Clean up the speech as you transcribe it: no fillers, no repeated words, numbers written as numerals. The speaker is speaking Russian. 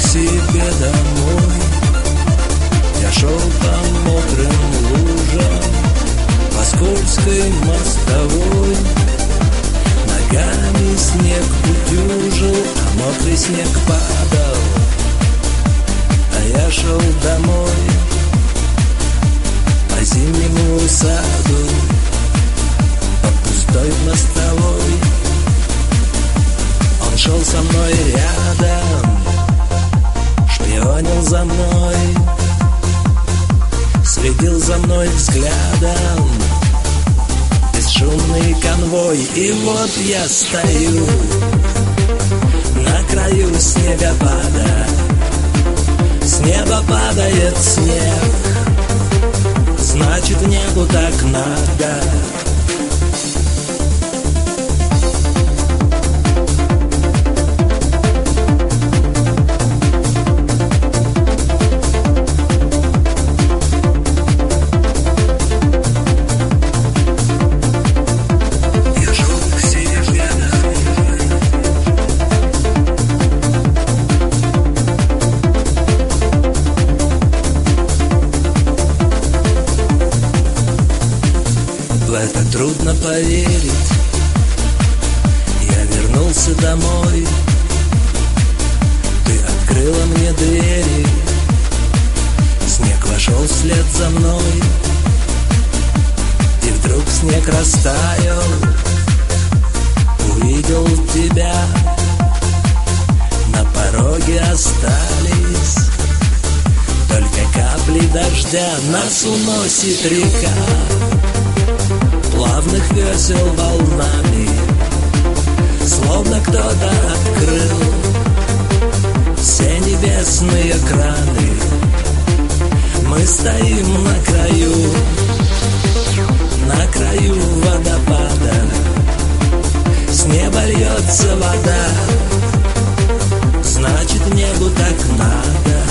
себе домой. Я шел по мокрым лужам, по скользкой мостовой. Ногами снег утюжил, а мокрый снег падал. А я шел домой по зимнему саду, по пустой мостовой. Он шел со мной рядом, шпионил за мной, следил за мной взглядом. Бесшумный конвой, и вот я стою на краю снегопада. С неба падает снег, значит, небу так надо. В это трудно поверить. Я вернулся домой, ты открыла мне двери. Снег вошел вслед за мной, и вдруг снег растаял. Увидел тебя, на пороге остались только капли дождя. Нас уносит река плавных весел волнами, словно кто-то открыл все небесные краны. Мы стоим на краю водопада. С неба льется вода, значит, небу так надо.